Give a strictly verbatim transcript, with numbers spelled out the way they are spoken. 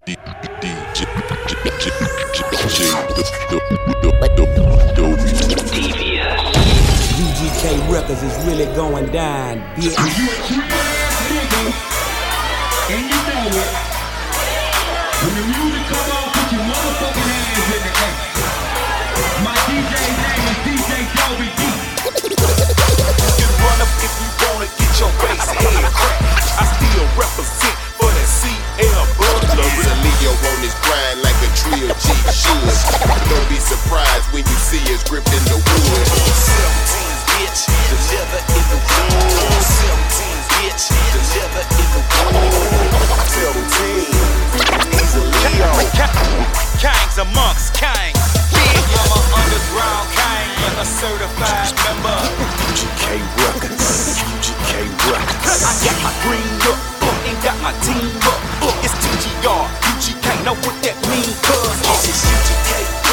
U G K Records is really going down, bitch. You a real ass nigga, and you know it. When the music come on, put your motherfucking hands in the air. My D J name is D J Dobie D. You can run up if you wanna get your face head cracked. I still represent for that C L Blood. Loves a Leo on his grind like a trio G should. Don't be surprised when you see us gripped in the wood. seventeen bitch, deliver in the wood. seventeen bitch, deliver in the wood. seventeen, he's a Leo. Kings amongst kings. Big mama underground king and a certified member. U G K Records, U G K Records. I got my green up, uh, and got my team up. Uh, it's T G R, U G K, know what that mean, cuz. This is U G K.